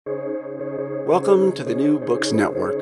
Welcome to the New Books Network.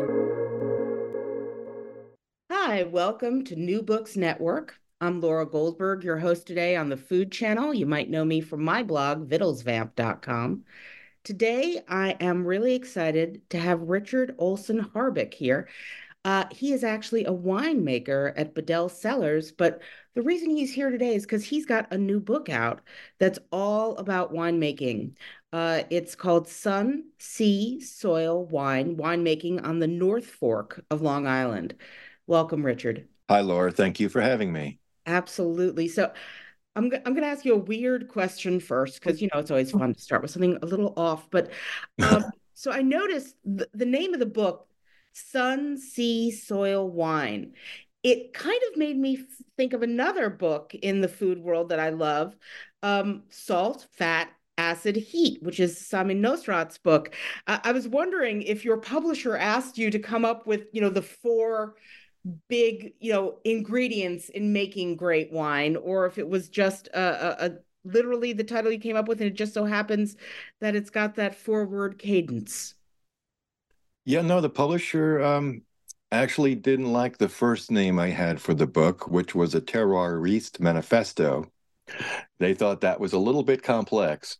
Hi, welcome to New Books Network. I'm Laura Goldberg, your host today on the Food Channel. You might know me from my blog, vittlesvamp.com. Today, I am really excited to have Richard Olson Harbick here. He is actually a winemaker at Bedell Cellars, but the reason he's here today is because he's got a new book out that's all about winemaking. It's called Sun, Sea, Soil, Winemaking on the North Fork of Long Island. Welcome, Richard. Hi, Laura. Thank you for having me. Absolutely. So I'm going to ask you a weird question first because it's always fun to start with something a little off. But so I noticed the name of the book, Sun, Sea, Soil, Wine. It kind of made me think of another book in the food world that I love, Salt, Fat, Acid, Heat, which is Simon Nosrat's book. I was wondering if your publisher asked you to come up with, the four big, ingredients in making great wine, or if it was just literally the title you came up with, and it just so happens that it's got that four-word cadence. Yeah, no, the publisher actually didn't like the first name I had for the book, which was a Terroiriste Manifesto. They thought that was a little bit complex.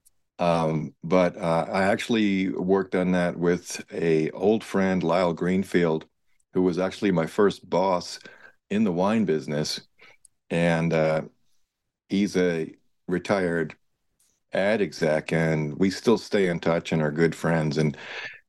But I actually worked on that with a old friend, Lyle Greenfield, who was actually my first boss in the wine business. And he's a retired ad exec, and we still stay in touch and are good friends. And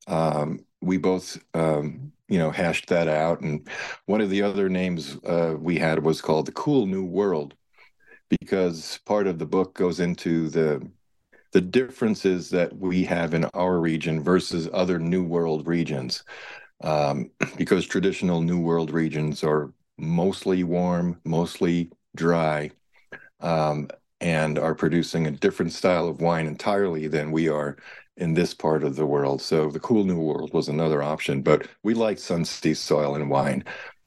we both, hashed that out. And one of the other names we had was called The Cool New World, because part of the book goes into the differences that we have in our region versus other New World regions. Because traditional New World regions are mostly warm, mostly dry, um, and are producing a different style of wine entirely than we are in this part of the world. So the cool new world was another option, but we like Sun, Sea, Soil, and Wine,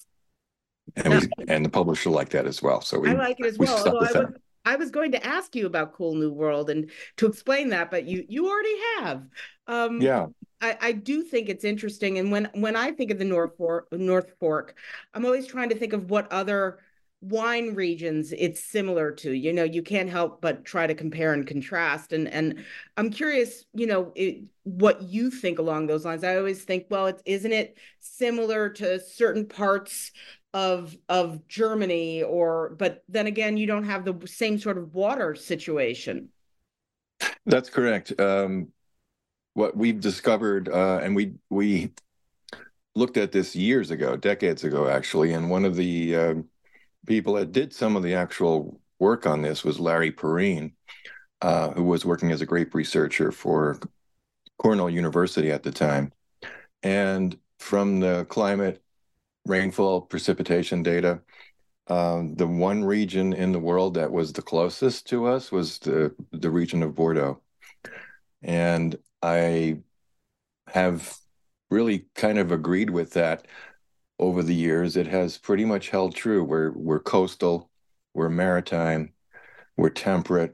and Now, the publisher liked that as well. So I we like it as we well. stuck Although with them. I was going to ask you about Cool New World and to explain that, but you already have. Um, Yeah, I do think it's interesting, and when I think of the North Fork, I'm always trying to think of what other wine regions it's similar to. You can't help but try to compare and contrast, and I'm curious, what you think along those lines. I always think, well, isn't it similar to certain parts of Germany, but then again, you don't have the same sort of water situation. that's correct. What we've discovered, and we looked at this years ago, decades ago, actually, and one of the people that did some of the actual work on this was Larry Perrine, who was working as a grape researcher for Cornell University at the time. And from the climate, rainfall, precipitation data, the one region in the world that was the closest to us was the region of Bordeaux. And I have really kind of agreed with that over the years. It has pretty much held true. We're coastal, we're maritime, we're temperate.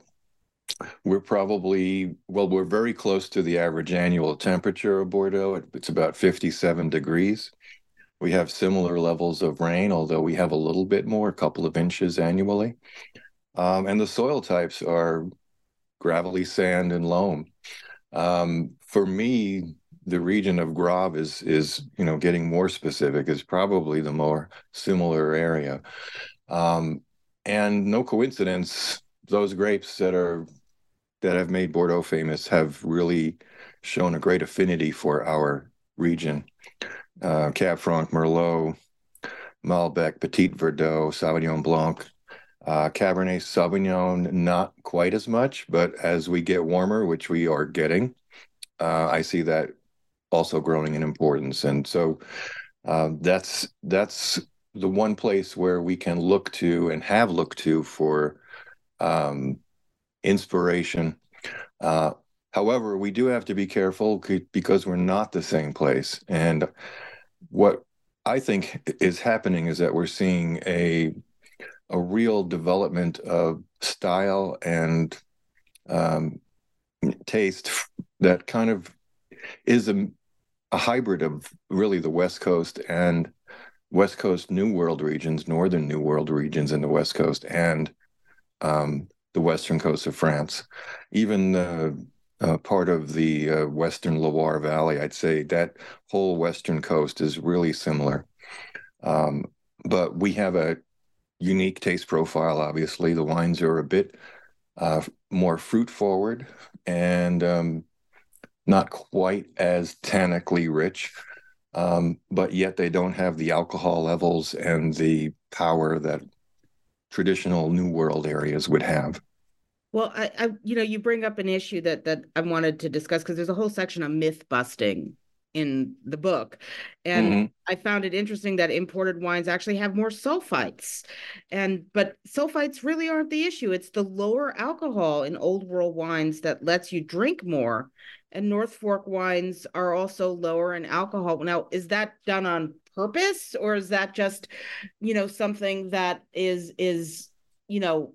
We're very close to the average annual temperature of Bordeaux. It's about 57 degrees. We have similar levels of rain, although we have a little bit more, a couple of inches annually. And the soil types are gravelly sand and loam. For me, the region of Grave is getting more specific, is probably the more similar area. Um, and no coincidence, those grapes that have made Bordeaux famous have really shown a great affinity for our region. Cab Franc, Merlot, Malbec, Petit Verdot, Sauvignon Blanc, Cabernet Sauvignon, not quite as much, but as we get warmer, which we are getting, I see that also growing in importance. And so that's the one place where we can look to and have looked to for um, inspiration. Uh, However, we do have to be careful because we're not the same place. And what I think is happening is that we're seeing a real development of style and um, taste that kind of is a hybrid of really the West Coast and West Coast New World regions, Northern New World regions in the West Coast, and the western coast of France. Even part of the western Loire Valley, I'd say that whole western coast is really similar. Um, but we have a unique taste profile, obviously. The wines are a bit more fruit forward and not quite as tannically rich, but yet they don't have the alcohol levels and the power that traditional New World areas would have. Well, you bring up an issue that I wanted to discuss because there's a whole section of myth busting in the book, and Mm-hmm. I found it interesting that imported wines actually have more sulfites, but sulfites really aren't the issue. It's the lower alcohol in Old World wines that lets you drink more, and North Fork wines are also lower in alcohol. Now, is that done on purpose, or is that just, something that is you know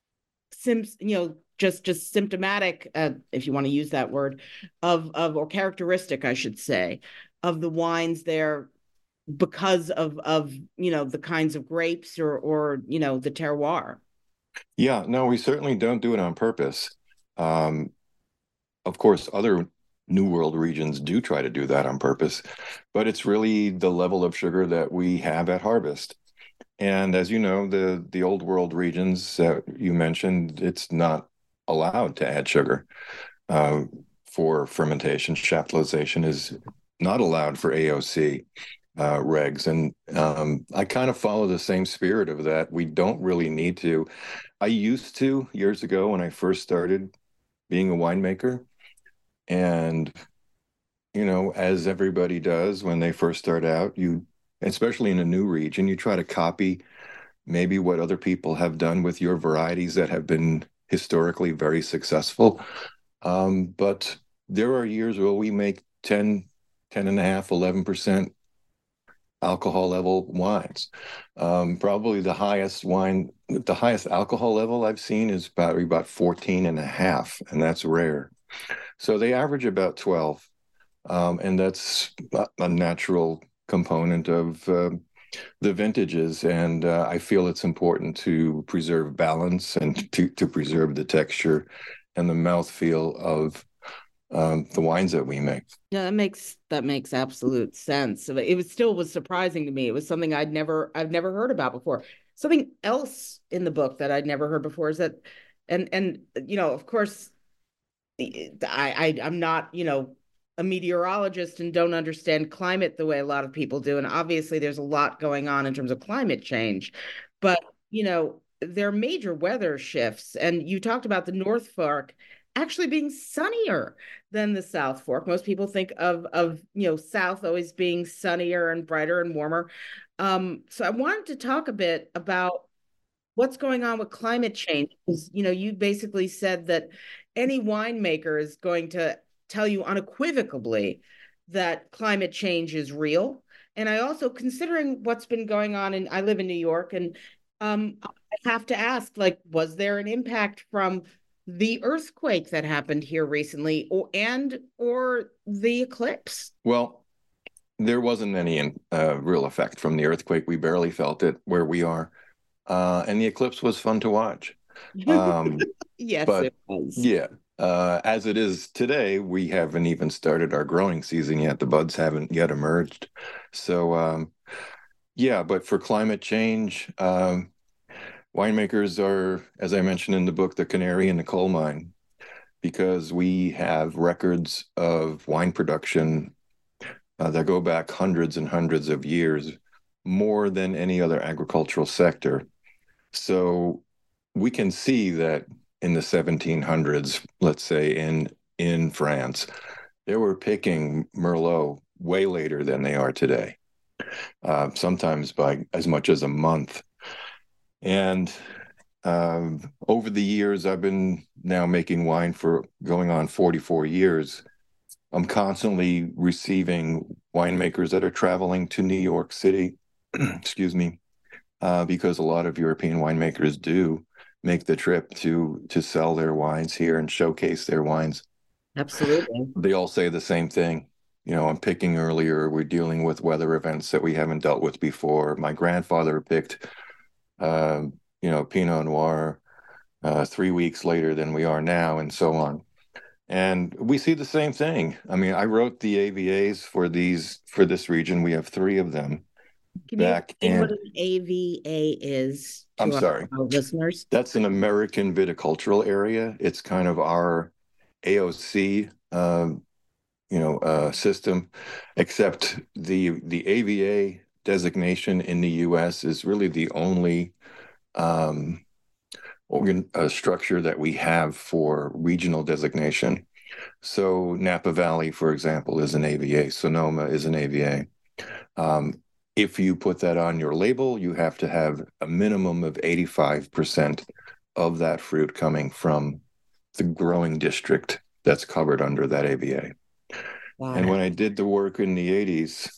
just symptomatic, if you want to use that word, or characteristic, I should say, of the wines there because of the kinds of grapes or the terroir. Yeah, no, we certainly don't do it on purpose. Um, of course, other New World regions do try to do that on purpose, but it's really the level of sugar that we have at harvest. And as you know, the Old World regions that you mentioned, it's not allowed to add sugar uh, for fermentation. Chaptalization is not allowed for AOC regs, and I kind of follow the same spirit of that. We don't really need to. I used to years ago when I first started being a winemaker, and as everybody does when they first start out, especially in a new region, you try to copy maybe what other people have done with your varieties that have been historically very successful. But there are years where we make 10.5, 11% alcohol level wines. Probably the highest alcohol level I've seen is about 14.5, and that's rare. So they average about 12. And that's a natural component of the vintages. And I feel it's important to preserve balance and to preserve the texture and the mouthfeel of the wines that we make. Yeah, that makes absolute sense. It was surprising to me. It was something I've never heard about before. Something else in the book that I'd never heard before is that, and of course, I'm not a meteorologist and don't understand climate the way a lot of people do. And obviously, there's a lot going on in terms of climate change, but there are major weather shifts. And you talked about the North Fork actually being sunnier than the South Fork. Most people think of South always being sunnier and brighter and warmer. So I wanted to talk a bit about what's going on with climate change. Because, you basically said that any winemaker is going to tell you unequivocally that climate change is real. And I also, considering what's been going on, and I live in New York, and I have to ask, like, was there an impact from the earthquake that happened here recently, or the eclipse? Well, there wasn't any real effect from the earthquake. We barely felt it where we are. And the eclipse was fun to watch. Um, Yes, but it was. yeah, as it is today, we haven't even started our growing season yet. The buds haven't yet emerged. So, yeah, but for climate change, winemakers are, as I mentioned in the book, the canary in the coal mine, because we have records of wine production that go back hundreds and hundreds of years, more than any other agricultural sector. So we can see that in the 1700s, let's say in France, they were picking Merlot way later than they are today, sometimes by as much as a month. And over the years, I've been now making wine for going on 44 years. I'm constantly receiving winemakers that are traveling to New York City, excuse me, because a lot of European winemakers do make the trip to sell their wines here and showcase their wines. Absolutely. They all say the same thing. I'm picking earlier. We're dealing with weather events that we haven't dealt with before. My grandfather picked, Pinot Noir 3 weeks later than we are now, and so on. And we see the same thing. I mean, I wrote the AVAs for this region. We have three of them Can you back explain what in. an AVA is I'm to sorry. our listeners? That's an American viticultural area. It's kind of our AOC, system, except the AVA designation in the U.S. is really the only um, structure that we have for regional designation. So Napa Valley, for example, is an AVA. Sonoma is an AVA. If you put that on your label, you have to have a minimum of 85% of that fruit coming from the growing district that's covered under that AVA. Got And it. when I did the work in the 80s,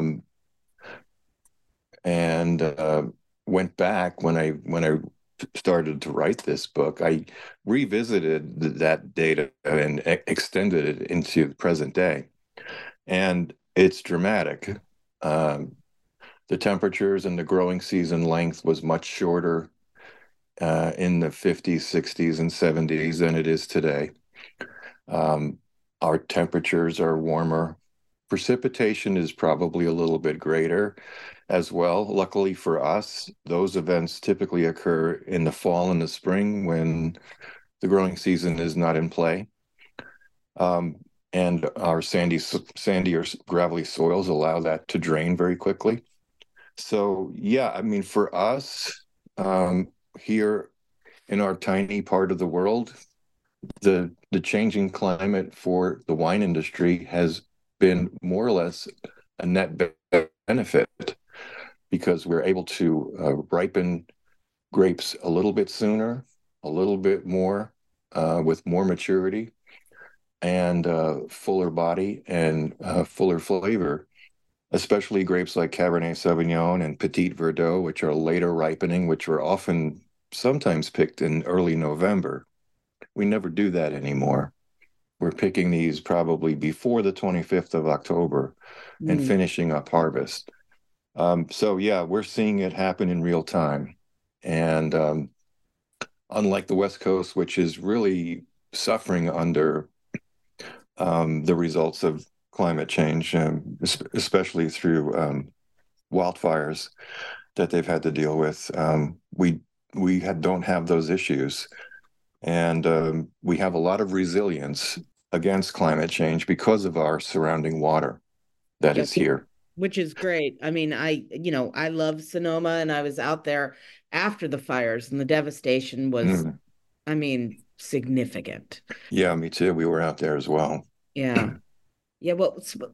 and went back when I started to write this book, I revisited that data and extended it into the present day. And it's dramatic. The temperatures and the growing season length was much shorter in the 50s, 60s, and 70s than it is today. Our temperatures are warmer. Precipitation is probably a little bit greater as well. Luckily for us, those events typically occur in the fall and the spring when the growing season is not in play. And our sandy or gravelly soils allow that to drain very quickly. So, yeah, I mean, for us here in our tiny part of the world, the changing climate for the wine industry has been more or less a net benefit because we're able to ripen grapes a little bit sooner, a little bit more with more maturity and fuller body and fuller flavor, especially grapes like Cabernet Sauvignon and Petit Verdot, which are later ripening, which were often sometimes picked in early November. We never do that anymore. We're picking these probably before the 25th of October and Mm. finishing up harvest. So yeah, we're seeing it happen in real time. And unlike the West Coast, which is really suffering under the results of climate change, especially through wildfires that they've had to deal with, don't have those issues. And we have a lot of resilience against climate change because of our surrounding water that Yeah, is here. which is great. I mean, I love Sonoma and I was out there after the fires and the devastation was, Mm. I mean, significant. Yeah, me too. We were out there as well. Yeah. Yeah, well,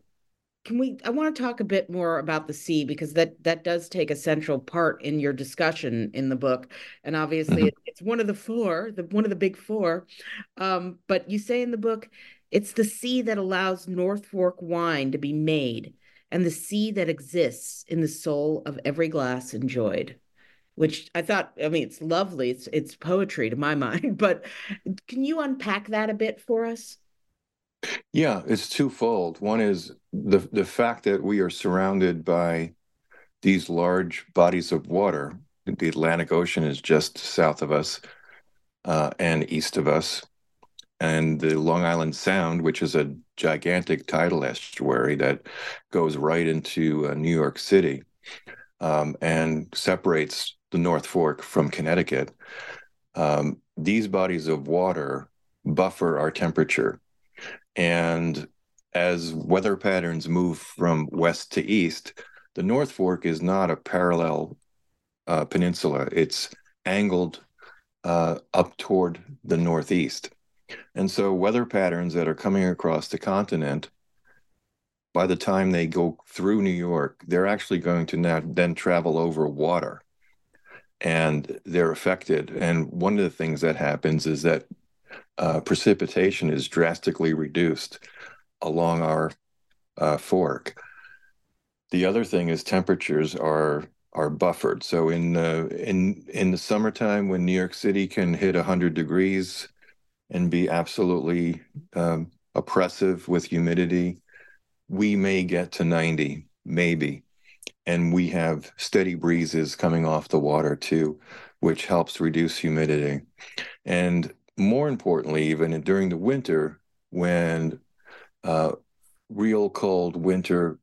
I want to talk a bit more about the sea because that does take a central part in your discussion in the book. And obviously Mhm. it's one of the four, one of the big four. But you say in the book, it's the sea that allows North Fork wine to be made and the sea that exists in the soul of every glass enjoyed. Which I thought, I mean, it's lovely. It's poetry to my mind, but can you unpack that a bit for us? Yeah, it's twofold. One is the fact that we are surrounded by these large bodies of water. The Atlantic Ocean is just south of us and east of us, and the Long Island Sound, which is a gigantic tidal estuary that goes right into New York City and separates the North Fork from Connecticut. These bodies of water buffer our temperature. And as weather patterns move from west to east, the North Fork is not a parallel peninsula. It's angled up toward the northeast. And so weather patterns that are coming across the continent, by the time they go through New York, they're actually going to now then travel over water and they're affected. And one of the things that happens is that precipitation is drastically reduced along our fork. The other thing is temperatures are buffered. So in the summertime, when New York City can hit 100 degrees and be absolutely oppressive with humidity. We may get to 90, maybe. And we have steady breezes coming off the water too, which helps reduce humidity. And more importantly, even during the winter, when uh, real cold winter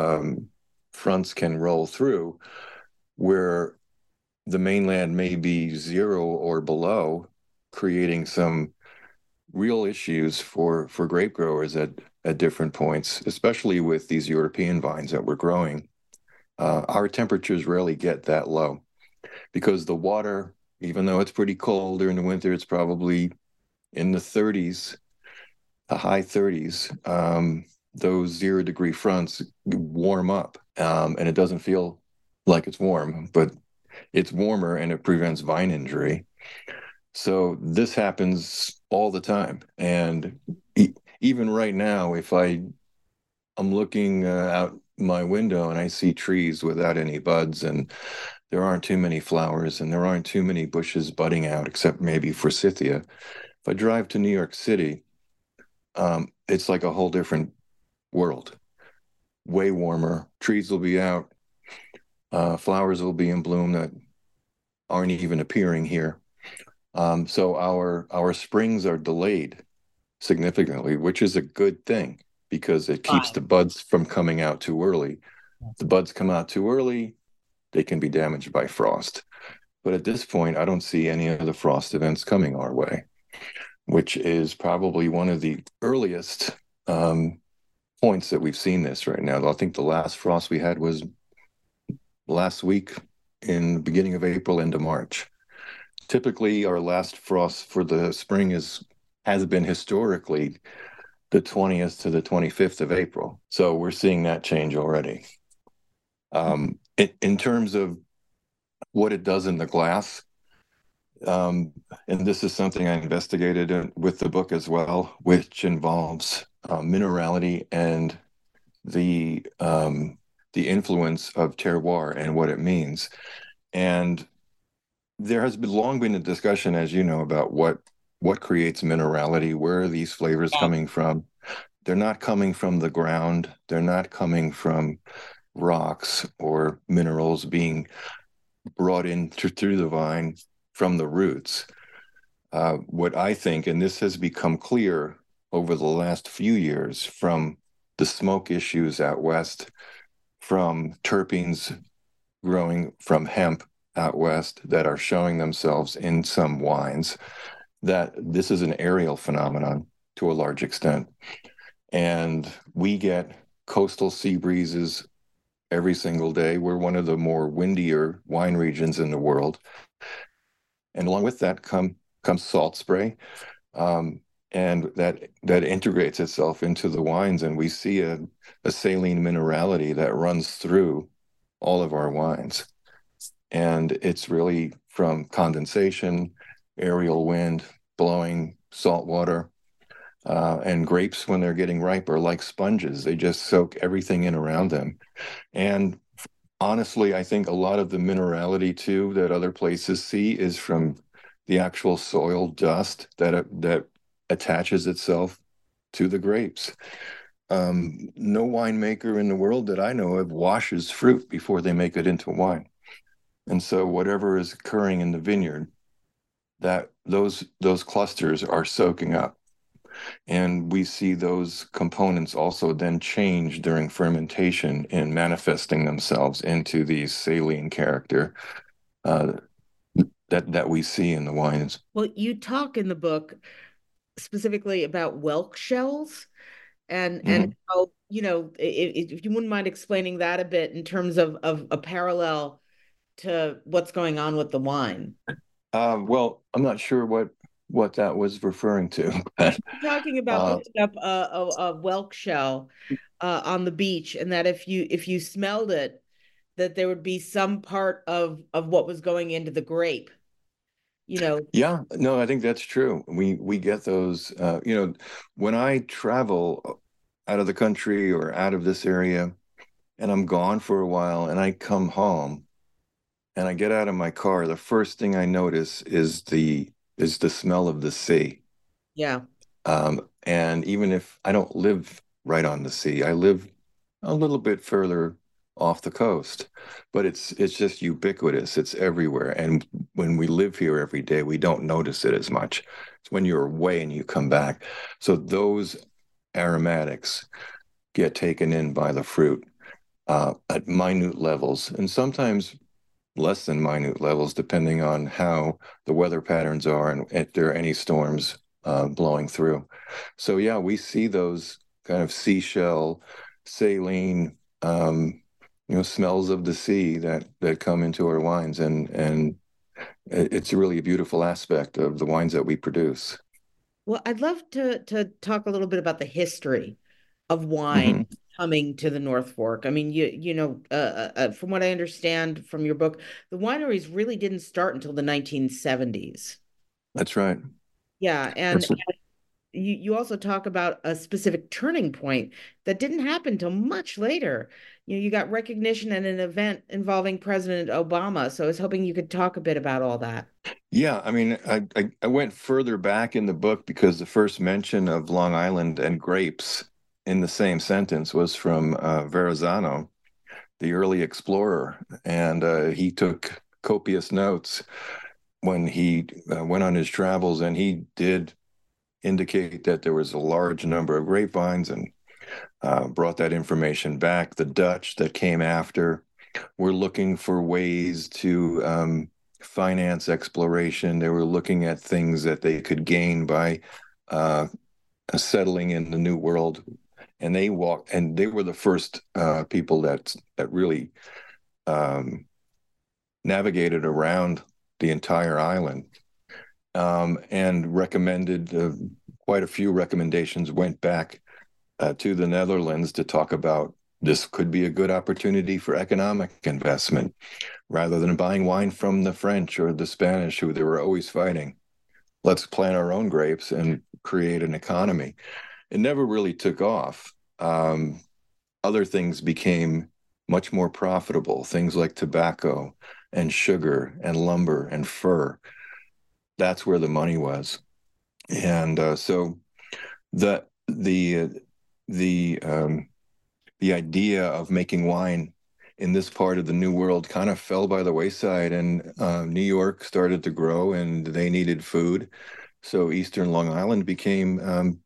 fronts can roll through, where the mainland may be 0 or below, creating some real issues for grape growers at different points, especially with these European vines that we're growing. Our temperatures rarely get that low because the water, even though it's pretty cold during the winter, it's probably in the 30s, the high 30s. Those 0 degree fronts warm up, and it doesn't feel like it's warm, but it's warmer and it prevents vine injury. So this happens all the time. And even right now, if I'm looking out my window and I see trees without any buds, and there aren't too many flowers and there aren't too many bushes budding out, except maybe forsythia. If I drive to New York City, it's like a whole different world. Way warmer. Trees will be out. Flowers will be in bloom that aren't even appearing here. So our springs are delayed significantly, which is a good thing because it keeps the buds from coming out too early. If the buds come out too early, they can be damaged by frost. But at this point, I don't see any of the frost events coming our way, which is probably one of the earliest points that we've seen this right now. I think the last frost we had was last week in the beginning of April, end of March. Typically, our last frost for the spring has been historically the 20th to the 25th of April. So we're seeing that change already. In terms of what it does in the glass, and this is something I investigated with the book as well, which involves minerality and the influence of terroir and what it means. And there has long been a discussion, as you know, about what creates minerality. Where are these flavors coming from? They're not coming from the ground. They're not coming from rocks or minerals being brought in through the vine from the roots. What I think, and this has become clear over the last few years from the smoke issues out west, from terpenes growing from hemp out west that are showing themselves in some wines, that this is an aerial phenomenon to a large extent. And we get coastal sea breezes every single day. We're one of the more windier wine regions in the world. And along with that comes salt spray. And that integrates itself into the wines, and we see a saline minerality that runs through all of our wines. And it's really from condensation, aerial wind, blowing salt water, and grapes when they're getting ripe are like sponges. They just soak everything in around them. And honestly, I think a lot of the minerality too that other places see is from the actual soil dust that attaches itself to the grapes. No winemaker in the world that I know of washes fruit before they make it into wine. And so whatever is occurring in the vineyard, that those clusters are soaking up. And we see those components also then change during fermentation and manifesting themselves into the saline character that we see in the wines. Well, you talk in the book specifically about whelk shells and how, if you wouldn't mind explaining that a bit in terms of a parallel to what's going on with the wine. Well, I'm not sure what that was referring to. But, talking about picking up a whelk shell on the beach, and that if you smelled it, that there would be some part of what was going into the grape. Yeah, no, I think that's true. We get those. When I travel out of the country or out of this area, and I'm gone for a while, and I come home, and I get out of my car, the first thing I notice is the smell of the sea. Yeah. And even if I don't live right on the sea, I live a little bit further off the coast, but it's just ubiquitous. It's everywhere. And when we live here every day, we don't notice it as much. It's when you're away and you come back. So those aromatics get taken in by the fruit at minute levels, and sometimes less than minute levels, depending on how the weather patterns are and if there are any storms blowing through. So yeah, we see those kind of seashell, saline, smells of the sea that come into our wines, and it's really a beautiful aspect of the wines that we produce. Well, I'd love to talk a little bit about the history of wine Hmm. coming to the North Fork. I mean, from what I understand from your book, the wineries really didn't start until the 1970s. That's right. Yeah, and That's you also talk about a specific turning point that didn't happen till much later. You got recognition at an event involving President Obama. So I was hoping you could talk a bit about all that. Yeah, I mean, I went further back in the book because the first mention of Long Island and grapes in the same sentence was from Verrazano, the early explorer, and he took copious notes when he went on his travels, and he did indicate that there was a large number of grapevines and brought that information back. The Dutch that came after were looking for ways to finance exploration. They were looking at things that they could gain by uh, settling in the New World, and they were the first people that really um, navigated around the entire island, and recommended quite a few recommendations went back to the Netherlands to talk about this could be a good opportunity for economic investment rather than buying wine from the French or the Spanish, who they were always fighting. Let's plant our own grapes and create an economy. It never really took off. Other things became much more profitable, things like tobacco and sugar and lumber and fur. That's where the money was. And so the the the the idea of making wine in this part of the New World kind of fell by the wayside, and New York started to grow, and they needed food. So Eastern Long Island became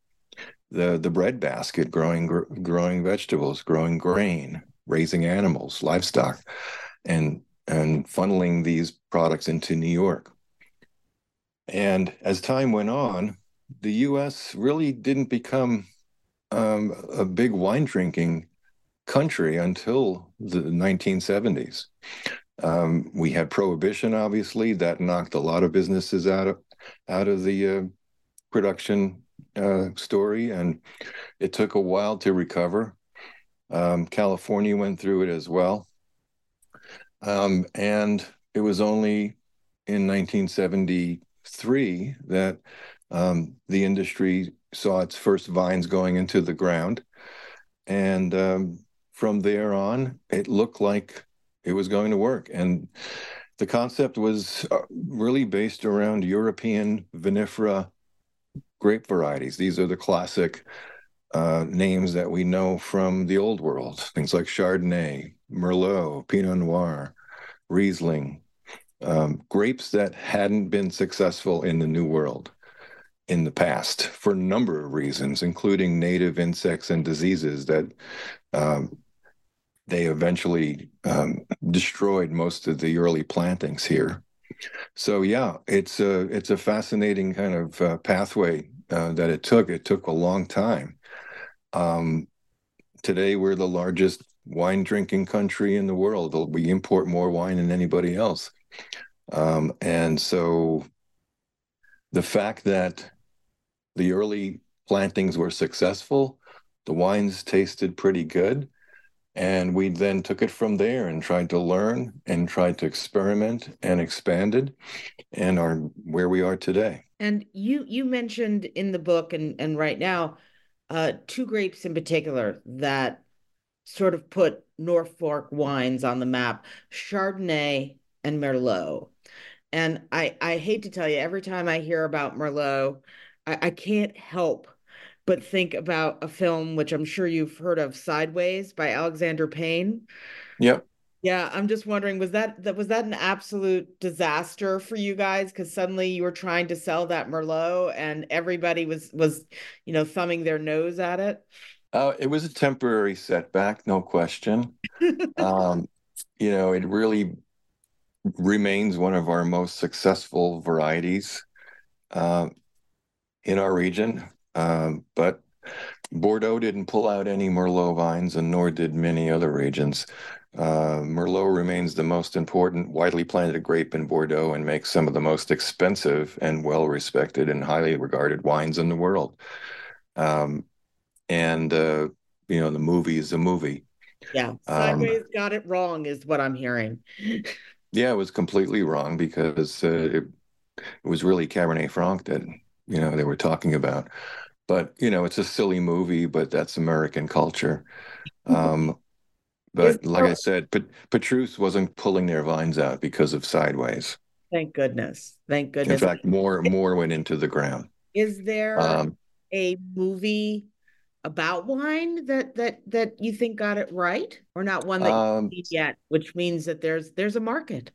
the breadbasket, growing vegetables, growing grain, raising animals, livestock, and funneling these products into New York. And as time went on, the U.S. really didn't become a big wine drinking country until the 1970s. We had prohibition, obviously, that knocked a lot of businesses out of the production story, and it took a while to recover. California went through it as well, and it was only in 1973 that the industry saw its first vines going into the ground. And from there on, it looked like it was going to work. And the concept was really based around European vinifera grape varieties. These are the classic names that we know from the old world, things like Chardonnay, Merlot, Pinot Noir, Riesling, grapes that hadn't been successful in the New World in the past for a number of reasons, including native insects and diseases that um, they eventually destroyed most of the early plantings here. So yeah, it's a fascinating kind of pathway that it took. It took a long time. Um, Today, we're the largest wine drinking country in the world. We import more wine than anybody else. And so the fact that the early plantings were successful, the wines tasted pretty good, and we then took it from there and tried to learn and tried to experiment and expanded and are where we are today. And you mentioned in the book and right now, two grapes in particular that sort of put Norfolk wines on the map, Chardonnay and Merlot. And I hate to tell you, every time I hear about Merlot, I can't help but think about a film which I'm sure you've heard of, Sideways by Alexander Payne. Yep. Yeah, I'm just wondering, was that an absolute disaster for you guys? Because suddenly you were trying to sell that Merlot and everybody was thumbing their nose at it. It was a temporary setback, no question. Um, it really remains one of our most successful varieties uh, in our region. But Bordeaux didn't pull out any Merlot vines, and nor did many other regions. Merlot remains the most important widely planted grape in Bordeaux and makes some of the most expensive and well-respected and highly regarded wines in the world. Um, and the movie is a movie. Yeah, Um, Sideways got it wrong, is what I'm hearing. yeah, it was completely wrong because it was really Cabernet Franc that they were talking about. But it's a silly movie, but that's American culture. Um, Is but like I there, said, Petrus wasn't pulling their vines out because of Sideways. thank goodness. Thank In goodness. fact, more went into the ground. Is there Um, a movie about wine that you think got it right, or not one that you've um, seen yet, which means that there's a market.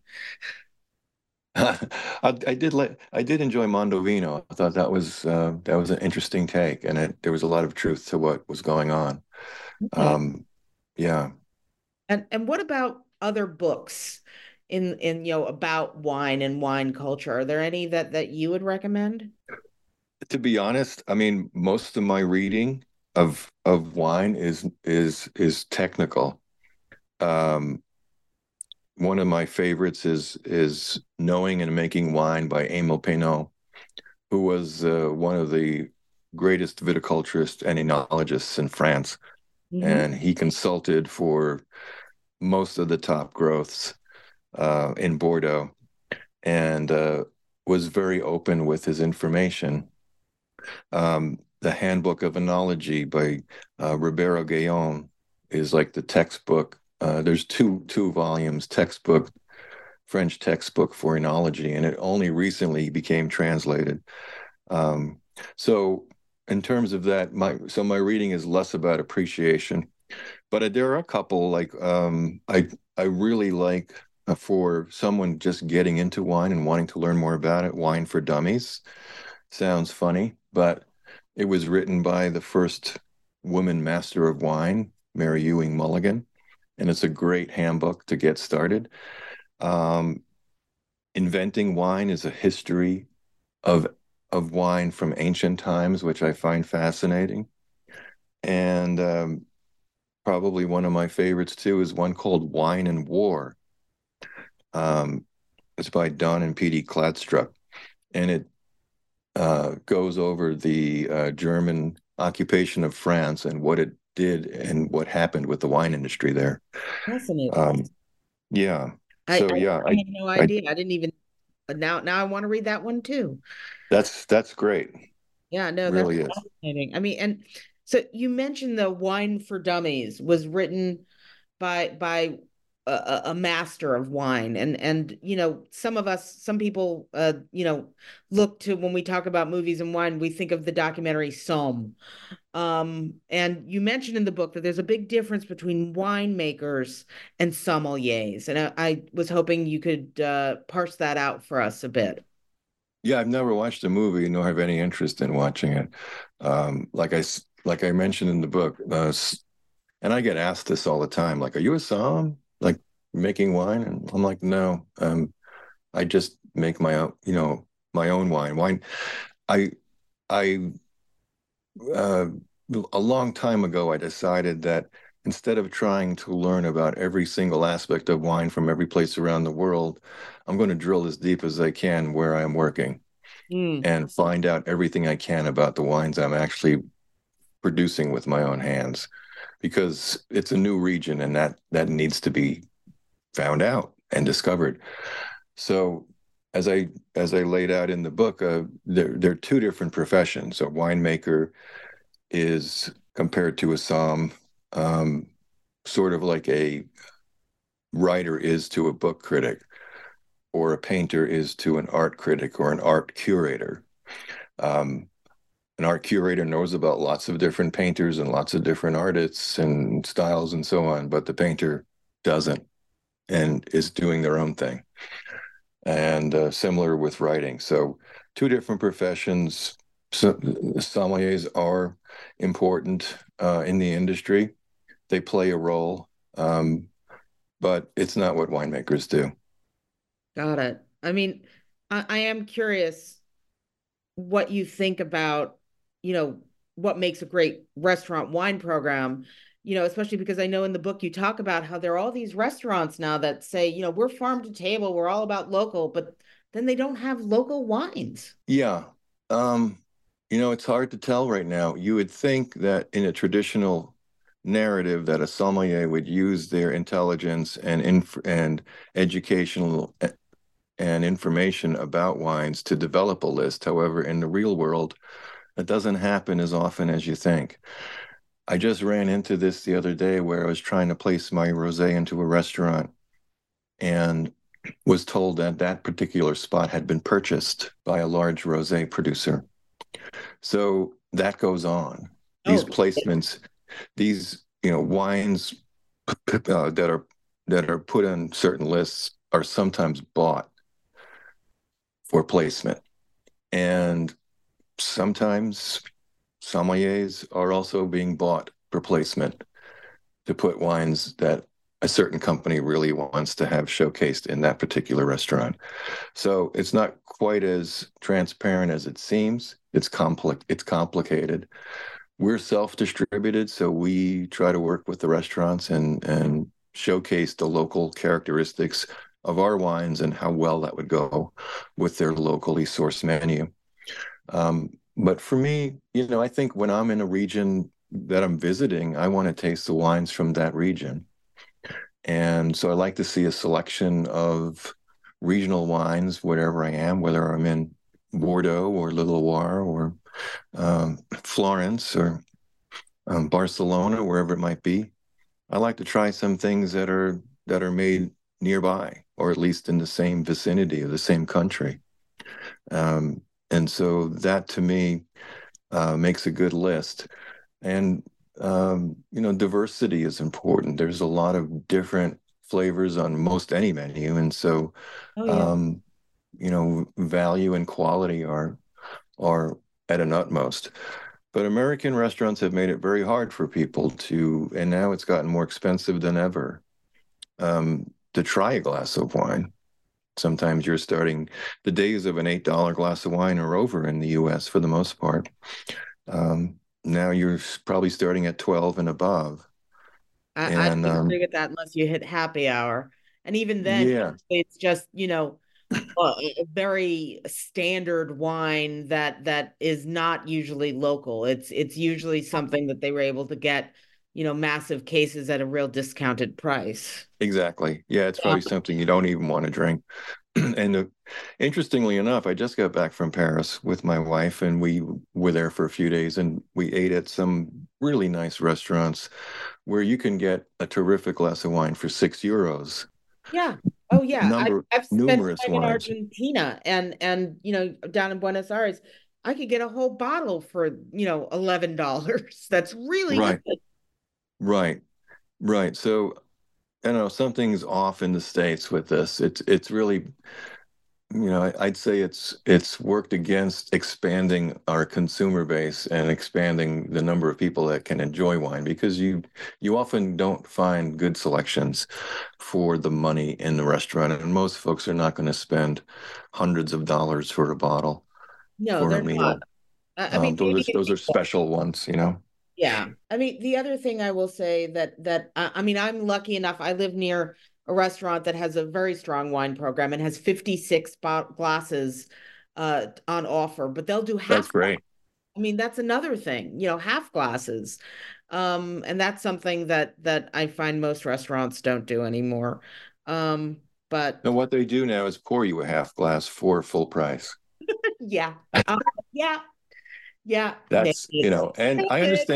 I did enjoy Mondovino. I thought that was an interesting take, and there was a lot of truth to what was going on. Okay. Um, yeah. And what about other books in about wine and wine culture? Are there any that you would recommend? To be honest, I mean, most of my reading of wine is technical. Um, One of my favorites is Knowing and Making Wine by Emile Peynaud, who was one of the greatest viticulturists and enologists in France, Hmm. and he consulted for most of the top growths in Bordeaux, and was very open with his information. The Handbook of Enology by Ribeiro Gayon is like the textbook. There's two volumes, textbook, French textbook for enology, and it only recently became translated. Um, so in terms of that, my reading is less about appreciation, but there are a couple like I really like for someone just getting into wine and wanting to learn more about it, Wine for Dummies. Sounds funny, but it was written by the first woman master of wine, Mary Ewing Mulligan, and it's a great handbook to get started. Um, Inventing Wine is a history of wine from ancient times, which I find fascinating. And probably one of my favorites too is one called Wine and War. Um, it's by Don and Petey Kladstrup, and it goes over the German occupation of France and what it did and what happened with the wine industry there. Fascinating. Um, yeah. I, So I yeah, I had no I idea. I didn't even now I want to read that one too. that's great. Yeah, no, that's Really is. fascinating. I mean, and so you mentioned the Wine for Dummies was written by a master of wine, and some people look to, when we talk about movies and wine, we think of the documentary Somme. And you mentioned in the book that there's a big difference between winemakers and sommeliers, and I was hoping you could parse that out for us a bit. Yeah, I've never watched the movie, nor have any interest in watching it. Like I mentioned in the book, and I get asked this all the time, like, "Are you a som? Like making wine?" And I'm like, "No, I just make my own, my own wine. Wine. I I uh, a long time ago, I decided that instead of trying to learn about every single aspect of wine from every place around the world, I'm going to drill as deep as I can where I'm working Mm. and find out everything I can about the wines I'm actually producing with my own hands, because it's a new region and that needs to be found out and discovered. So as I laid out in the book, there are two different professions. A winemaker is compared to a som, um, sort of like a writer is to a book critic, or a painter is to an art critic or an art curator. Um, an art curator knows about lots of different painters and lots of different artists and styles and so on, but the painter doesn't and is doing their own thing. And similar with writing. So, two different professions. So, sommeliers are important in the industry. They play a role, but it's not what winemakers do. Got it. I mean, I am curious what you think about, you know, what makes a great restaurant wine program, especially because I know in the book you talk about how there are all these restaurants now that say, we're farm to table, we're all about local, but then they don't have local wines. Yeah. It's hard to tell right now. You would think that in a traditional narrative that a sommelier would use their intelligence and educational and information about wines to develop a list. However, in the real world, it doesn't happen as often as you think. I just ran into this the other day where I was trying to place my rosé into a restaurant and was told that that particular spot had been purchased by a large rosé producer. So that goes on. These placements, these wines that are put on certain lists are sometimes bought for placement, and sometimes sommeliers are also being bought for placement to put wines that a certain company really wants to have showcased in that particular restaurant. So it's not quite as transparent as it seems. It's complicated. We're self-distributed, so we try to work with the restaurants and showcase the local characteristics of our wines and how well that would go with their locally sourced menu. But for me, I think when I'm in a region that I'm visiting, I want to taste the wines from that region. And so I like to see a selection of regional wines wherever I am, whether I'm in Bordeaux or Le Loire or Florence or Barcelona, wherever it might be. I like to try some things that are made nearby, or at least in the same vicinity of the same country. And so that to me makes a good list. And diversity is important. There's a lot of different flavors on most any menu, and so value and quality are at an utmost. But American restaurants have made it very hard for people to, and now it's gotten more expensive than ever, to try a glass of wine. Sometimes you're starting, the days of an $8 glass of wine are over in the US for the most part. Now you're probably starting at 12 and above. I don't agree with that unless you hit happy hour. And even then, yeah, it's just, a very standard wine that is not usually local. It's usually something that they were able to get, massive cases at a real discounted price. exactly. Yeah, it's probably something you don't even want to drink. And interestingly enough, I just got back from Paris with my wife, and we were there for a few days, and we ate at some really nice restaurants where you can get a terrific glass of wine for €6. Yeah. Oh yeah. I've spent Numerous time in wines. Argentina and down in Buenos Aires. I could get a whole bottle for, $11. That's really Right, good. right, right. So something's off in the States with this. It's really, I'd say it's worked against expanding our consumer base and expanding the number of people that can enjoy wine, because you often don't find good selections for the money in the restaurant, and most folks are not going to spend hundreds of dollars for a bottle No, for a they're not. meal. I mean, maybe Those are special ones. yeah. I mean, the other thing I will say that I mean, I'm lucky enough. I live near a restaurant that has a very strong wine program and has 56 glasses on offer, but they'll do That's half. great. I mean, that's another thing, half glasses. And that's something that I find most restaurants don't do anymore. But Now, what they do now is pour you a half glass for full price. yeah. Um, yeah, yeah, That's, maybe. and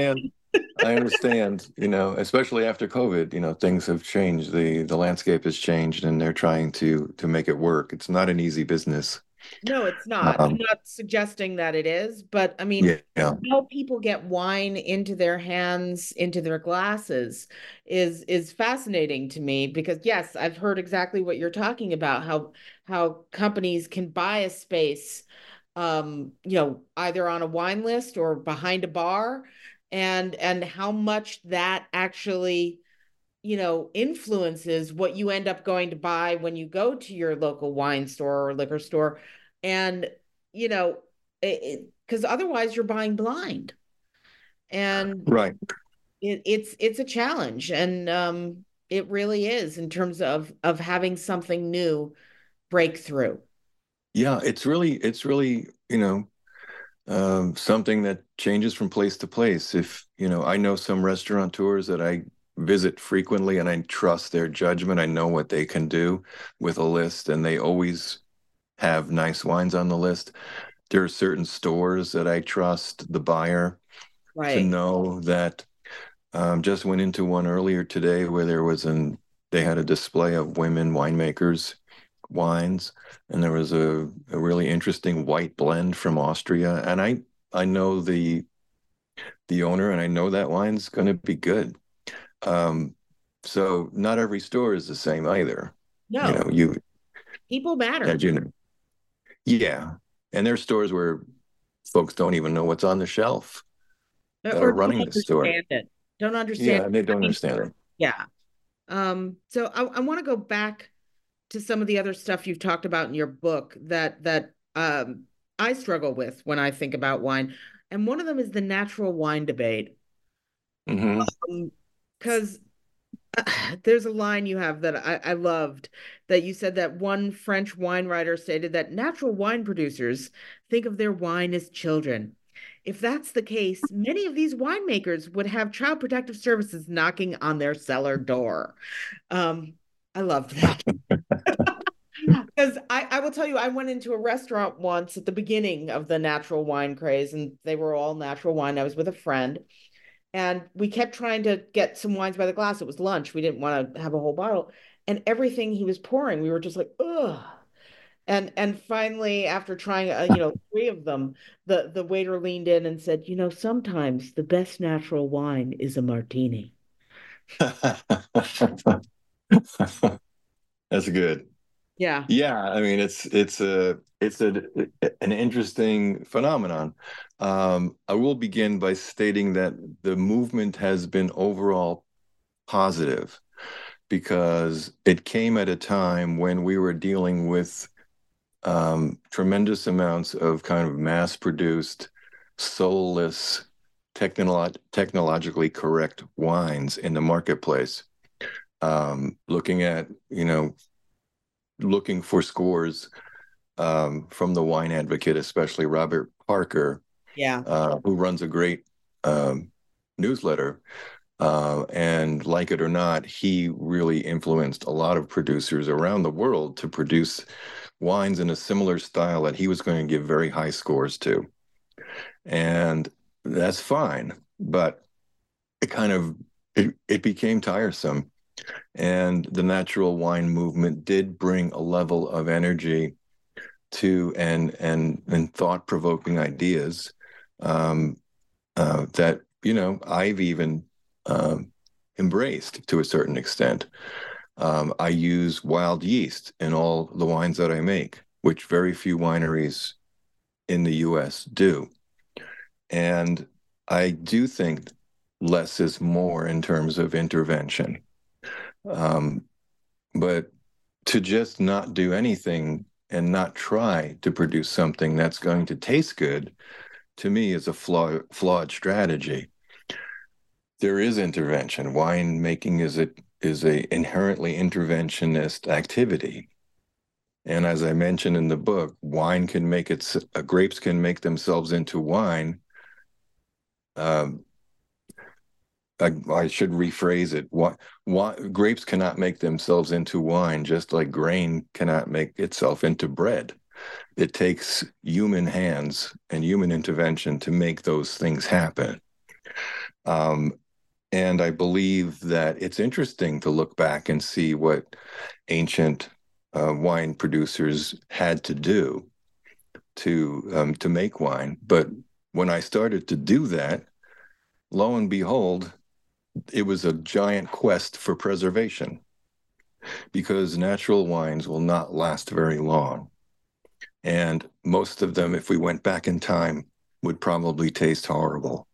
I understand, especially after COVID, things have changed. The landscape has changed, and they're trying to make it work. It's not an easy business. No, it's not. I'm Um, not suggesting that it is, but I mean, yeah, yeah, how people get wine into their hands, into their glasses is fascinating to me because yes, I've heard exactly what you're talking about, how companies can buy a space either on a wine list or behind a bar and how much that actually influences what you end up going to buy when you go to your local wine store or liquor store. And, you know, because otherwise you're buying blind. And right. it's a challenge. And it really is in terms of having something new break through. Yeah, it's really, something that changes from place to place. If, I know some restaurateurs that I visit frequently and I trust their judgment. I know what they can do with a list, and they always have nice wines on the list. There are certain stores that I trust the buyer to Right. know that. Just went into one earlier today where they had a display of women winemakers wines, and there was a really interesting white blend from Austria, and I know the owner, and I know that wine's going to be good. Um, so not every store is the same either. You No, know, you people matter. as you know, yeah, and there's stores where folks don't even know what's on the shelf that are Or don't running the store. understand it. Don't understand. Yeah, they I don't mean, understand it. yeah. So I want to go back to some of the other stuff you've talked about in your book that I struggle with when I think about wine. And one of them is the natural wine debate. Hmm. Because there's a line you have that I loved that you said that one French wine writer stated that natural wine producers think of their wine as children. If that's the case, many of these winemakers would have child protective services knocking on their cellar door. Um, I loved that. Because I will tell you, I went into a restaurant once at the beginning of the natural wine craze, and they were all natural wine. I was with a friend, and we kept trying to get some wines by the glass. It was lunch. We didn't want to have a whole bottle. And everything he was pouring, we were just like, ugh. And finally, after trying, three of them, the waiter leaned in and said, sometimes the best natural wine is a martini. That's good. Yeah. Yeah, I mean it's an interesting phenomenon. I will begin by stating that the movement has been overall positive because it came at a time when we were dealing with tremendous amounts of kind of mass-produced, soulless, technologically correct wines in the marketplace. Looking at, looking for scores from the Wine Advocate, especially Robert Parker, Yeah. who runs a great newsletter. And like it or not, he really influenced a lot of producers around the world to produce wines in a similar style that he was going to give very high scores to. And that's fine, but it became tiresome. And the natural wine movement did bring a level of energy to and thought-provoking ideas that I've even embraced to a certain extent. I use wild yeast in all the wines that I make, which very few wineries in the U.S. do. And I do think less is more in terms of intervention. Um, but to just not do anything and not try to produce something that's going to taste good, to me, is a flawed strategy. There is intervention. Wine making is a inherently interventionist activity. And as I mentioned in the book, grapes can make themselves into wine. Um, I should rephrase it. Grapes cannot make themselves into wine, just like grain cannot make itself into bread. It takes human hands and human intervention to make those things happen. Um, and I believe that it's interesting to look back and see what ancient wine producers had to do. to make wine. But when I started to do that, lo and behold, it was a giant quest for preservation because natural wines will not last very long. And most of them, if we went back in time, would probably taste horrible.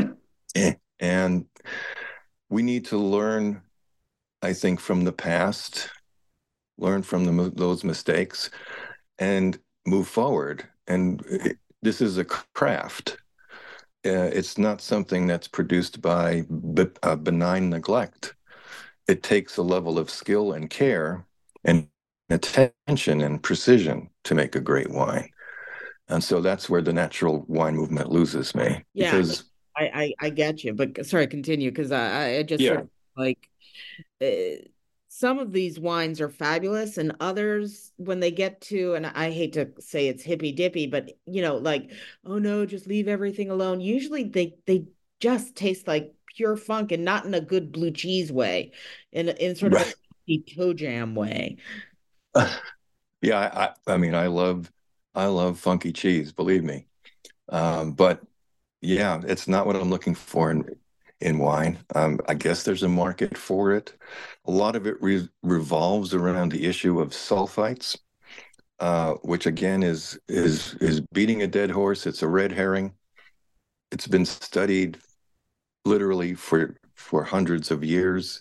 And we need to learn, I think, from the past, learn from those mistakes, and move forward. And this is a craft. It's not something that's produced by benign neglect. It takes a level of skill and care and attention and precision to make a great wine. And so that's where the natural wine movement loses me. Yeah, Because I get you, but sorry, continue because I just sort yeah, of like uh, some of these wines are fabulous, and others when they get to, and I hate to say it's hippy dippy, but like, oh no, just leave everything alone. Usually they just taste like pure funk, and not in a good blue cheese way, in sort of right. a toe jam way. Yeah, I mean, I love funky cheese, believe me. But yeah, it's not what I'm looking for in wine. I guess there's a market for it. A lot of it revolves around the issue of sulfites, which again is beating a dead horse. It's a red herring. It's been studied literally for hundreds of years.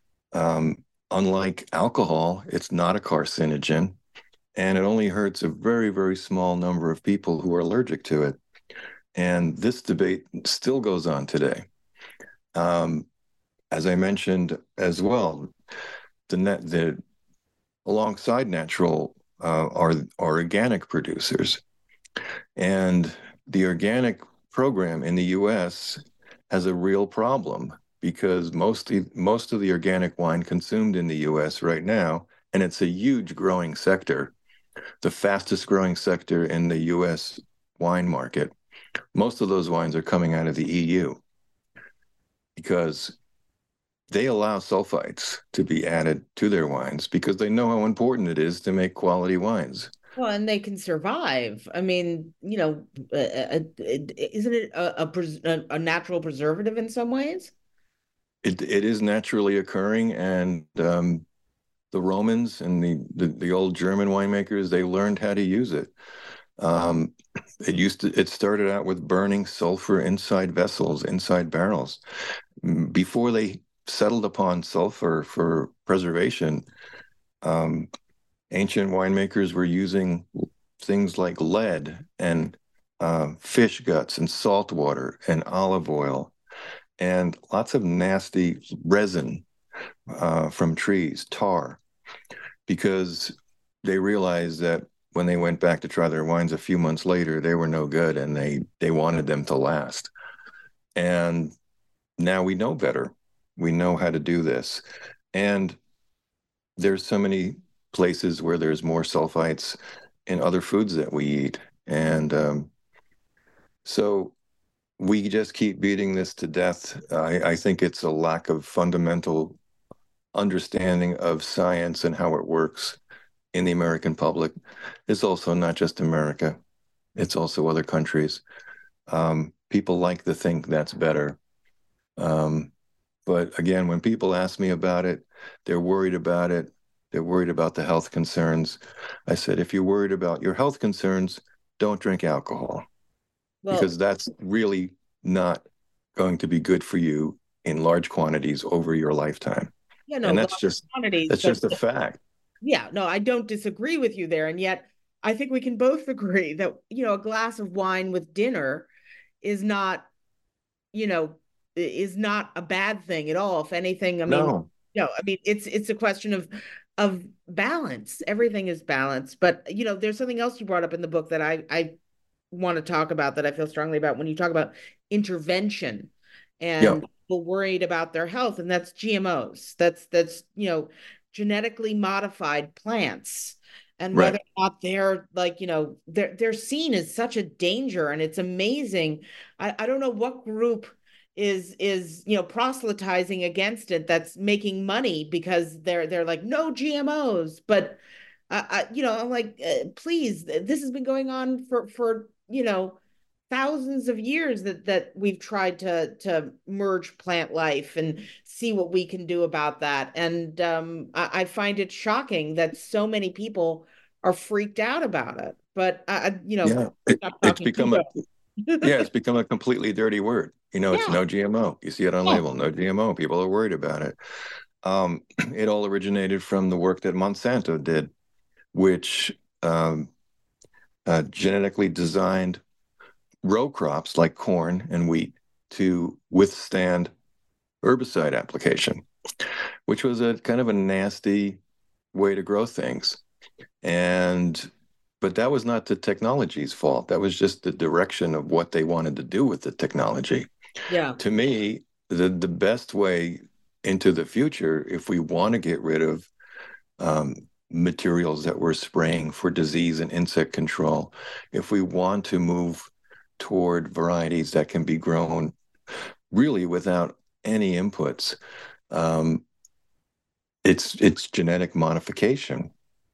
Unlike alcohol, it's not a carcinogen, and it only hurts a very, very small number of people who are allergic to it. And this debate still goes on today. Um, as I mentioned as well, the alongside natural are organic producers, and the organic program in the U.S. has a real problem because most of the organic wine consumed in the U.S. right now, and it's a huge growing sector, the fastest growing sector in the U.S. wine market. Most of those wines are coming out of the EU because they allow sulfites to be added to their wines because they know how important it is to make quality wines. Well, and they can survive. I mean, isn't it a natural preservative in some ways? It is naturally occurring, and the Romans and the old German winemakers, they learned how to use it. Um, it started out with burning sulfur inside vessels, inside barrels. Before they settled upon sulfur for preservation, um, ancient winemakers were using things like lead and fish guts and salt water and olive oil and lots of nasty resin from trees, tar, because they realized that when they went back to try their wines a few months later, they were no good and they wanted them to last. And now we know better. We know how to do this. And there's so many places where there's more sulfites in other foods that we eat. And so we just keep beating this to death. I think it's a lack of fundamental understanding of science and how it works in the American public. It's also not just America, it's also other countries. People like to think that's better. Um, but again, when people ask me about it, they're worried about it. They're worried about the health concerns. I said, if you're worried about your health concerns, don't drink alcohol Well, because that's really not going to be good for you in large quantities over your lifetime. And large quantities, that's but just a fact. yeah, no, I don't disagree with you there. And yet, I think we can both agree that, a glass of wine with dinner is not, you know, is not a bad thing at all. If anything, I mean, No, I mean, it's a question of balance. Everything is balance. But, there's something else you brought up in the book that I want to talk about that I feel strongly about when you talk about intervention yeah, and people worried about their health, and that's GMOs. That's genetically modified plants, and whether right. or not they're like, they're seen as such a danger. And it's amazing. I don't know what group is proselytizing against it that's making money because they're like no GMOs, but I'm like, please, this has been going on for thousands of years that we've tried to merge plant life and see what we can do about that. And I find it shocking that so many people are freaked out about it. But Yeah, stop it's talking too become a much. yeah, it's become a completely dirty word. It's Yeah, no GMO. You see it on yeah, label, no GMO. People are worried about it. It all originated from the work that Monsanto did, which um, genetically designed row crops like corn and wheat to withstand herbicide application, which was a kind of a nasty way to grow things. And but that was not the technology's fault. That was just the direction of what they wanted to do with the technology. yeah, To me, the best way into the future, if we want to get rid of um, materials that we're spraying for disease and insect control, if we want to move toward varieties that can be grown really without any inputs, um, it's genetic modification.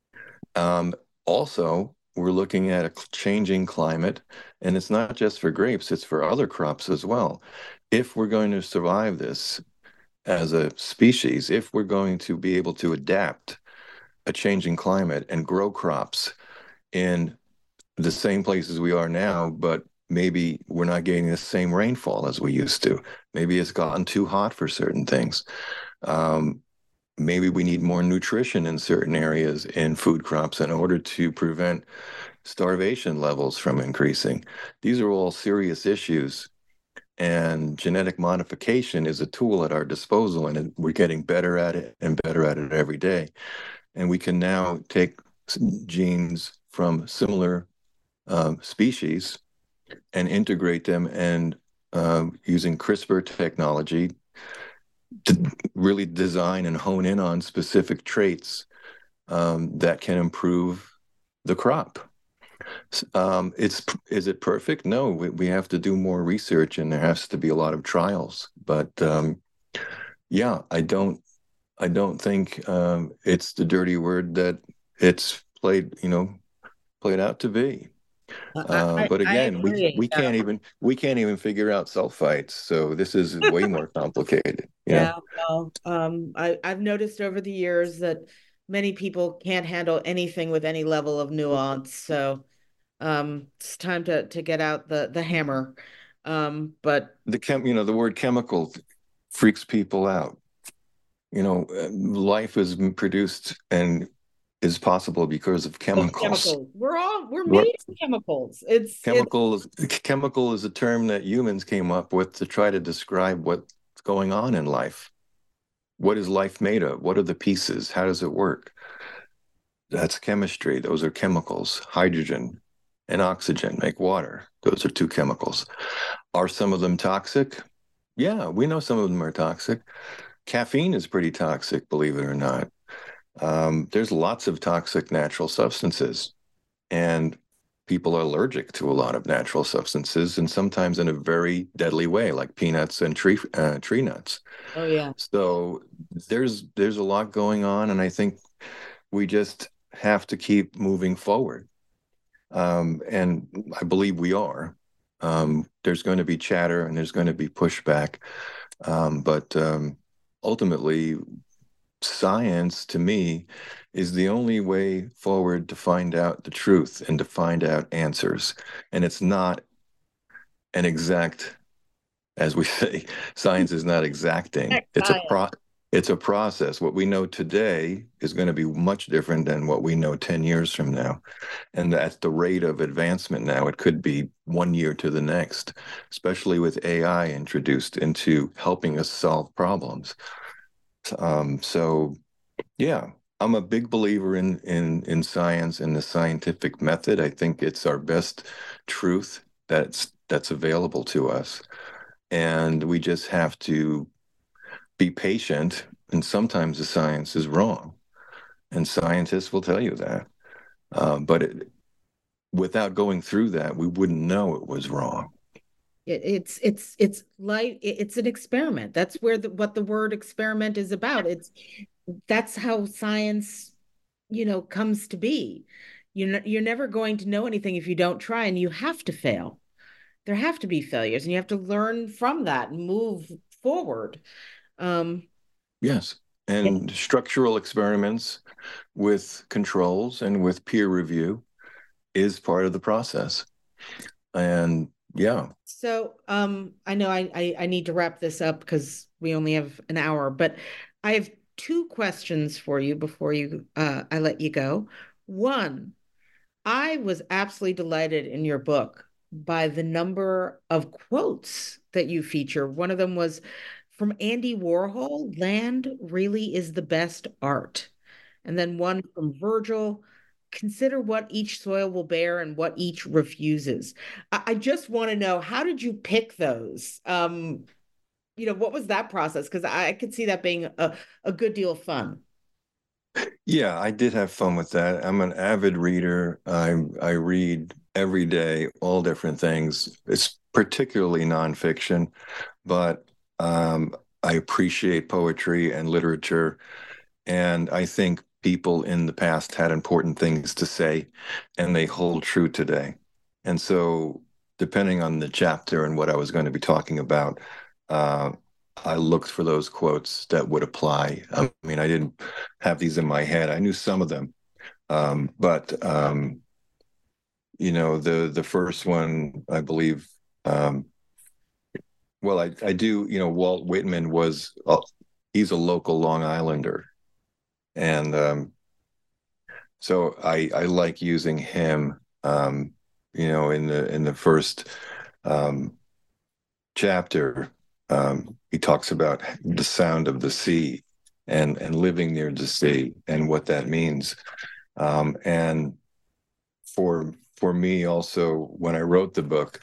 Also, we're looking at a changing climate, and it's not just for grapes, it's for other crops as well. If we're going to survive this as a species, if we're going to be able to adapt a changing climate and grow crops in the same places we are now, but maybe we're not getting the same rainfall as we used to. Maybe it's gotten too hot for certain things. Um, Maybe we need more nutrition in certain areas in food crops in order to prevent starvation levels from increasing. These are all serious issues, and genetic modification is a tool at our disposal, and we're getting better at it and better at it every day. And we can now take genes from similar species and integrate them and using CRISPR technology to really design and hone in on specific traits that can improve the crop. It's is it perfect? No, we have to do more research and there has to be a lot of trials. But yeah, I don't think it's the dirty word that it's played out to be. But I again, agree. we can't even figure out sulfites, so this is way more complicated. Yeah. Yeah, well, I've noticed over the years that many people can't handle anything with any level of nuance. So it's time to get out the hammer. But The word chemical freaks people out. Life is produced and is possible because of those chemicals. chemicals, we're What made of chemicals. It's chemical is a term that humans came up with to try to describe what's going on in life. What is life made of? What are the pieces? How does it work? That's chemistry. Those are chemicals. Hydrogen and oxygen make water. Those are two chemicals. Are some of them toxic? Yeah, we know some of them are toxic. Caffeine is pretty toxic, believe it or not. There's lots of toxic natural substances, and people are allergic to a lot of natural substances, and sometimes in a very deadly way, like peanuts and tree nuts. oh yeah. So there's a lot going on, and I think we just have to keep moving forward. And I believe we are. There's going to be chatter and there's going to be pushback, but ultimately, science to me is the only way forward to find out the truth and to find out answers. And it's not an exact, as we say, science is not exacting. Next science. It's a process. What we know today is going to be much different than what we know 10 years from now. And at the rate of advancement now, it could be 1 year to the next, especially with AI introduced into helping us solve problems. So yeah, I'm a big believer in science and the scientific method. I think it's our best truth that's available to us. And we just have to be patient. And sometimes the science is wrong. And scientists will tell you that. But without going through that, we wouldn't know it was wrong. It's like it's an experiment. That's where what the word experiment is about. That's how science comes to be. You're never going to know anything if you don't try, and you have to fail. There have to be failures, and you have to learn from that and move forward. Um, Yes. And structural experiments with controls and with peer review is part of the process. And yeah. so I know I need to wrap this up because we only have an hour, but I have two questions for you before I let you go. One, I was absolutely delighted in your book by the number of quotes that you feature. One of them was from Andy Warhol, "Land really is the best art." And then one from Virgil, "Consider what each soil will bear and what each refuses." I just want to know, how did you pick those? What was that process? Because I could see that being a good deal of fun. Yeah, I did have fun with that. I'm an avid reader. I read every day, all different things. It's particularly nonfiction, but I appreciate poetry and literature. And I think people in the past had important things to say, and they hold true today. And so, depending on the chapter and what I was going to be talking about, uh, I looked for those quotes that would apply. I mean, I didn't have these in my head. I knew some of them, but the first one, I believe. Well, I do. Walt Whitman he's a local Long Islander, and so I like using him. In the first um, chapter, he talks about the sound of the sea and living near the sea and what that means. And for me also, when I wrote the book,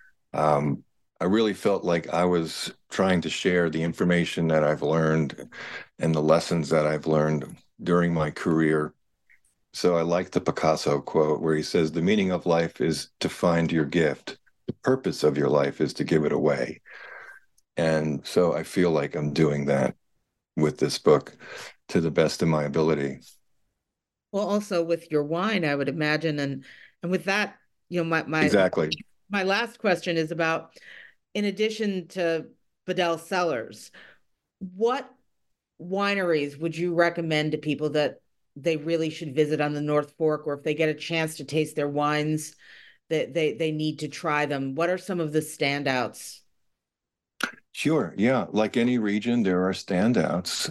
I really felt like I was trying to share the information that I've learned and the lessons that I've learned during my career. So I like the Picasso quote where he says, "The meaning of life is to find your gift. The purpose of your life is to give it away." And so I feel like I'm doing that with this book to the best of my ability. Well, also with your wine, I would imagine, and with that, Exactly. my last question is about, in addition to Bedell Cellars, what wineries would you recommend to people that they really should visit on the North Fork, or if they get a chance to taste their wines, that they need to try them? What are some of the standouts? Sure. Yeah. Like any region, there are standouts.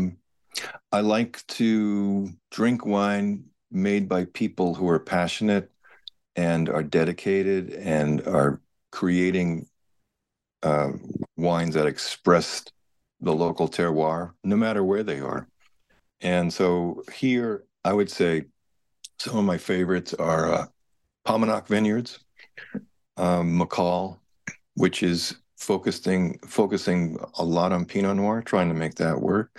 I like to drink wine made by people who are passionate and are dedicated and are creating uh, wines that express the local terroir, no matter where they are. And so here, I would say some of my favorites are Pominock Vineyards, McCall, which is focusing a lot on Pinot Noir, trying to make that work.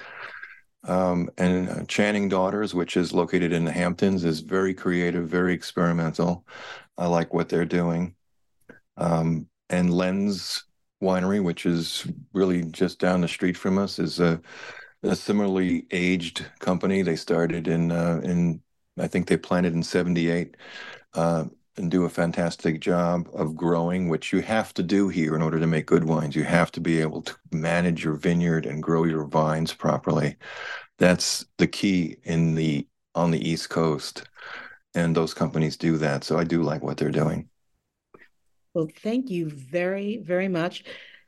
And Channing Daughters, which is located in the Hamptons, is very creative, very experimental. I like what they're doing. And Lens Winery, which is really just down the street from us, is a similarly aged company. They started in I think they planted in '78, and do a fantastic job of growing, which you have to do here in order to make good wines. You have to be able to manage your vineyard and grow your vines properly. That's the key on the East Coast, and those companies do that. So I do like what they're doing. Well, thank you very, very much.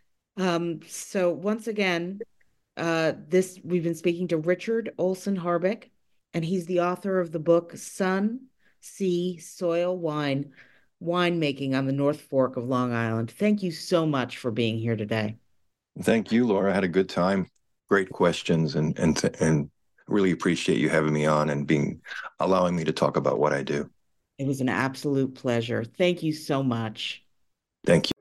So once again, this we've been speaking to Richard Olson Harbick, and he's the author of the book Sun, Sea, Soil, Wine, Winemaking on the North Fork of Long Island. Thank you so much for being here today. Thank you, Laura. I had a good time. Great questions, and really appreciate you having me on and being allowing me to talk about what I do. It was an absolute pleasure. Thank you so much. Thank you.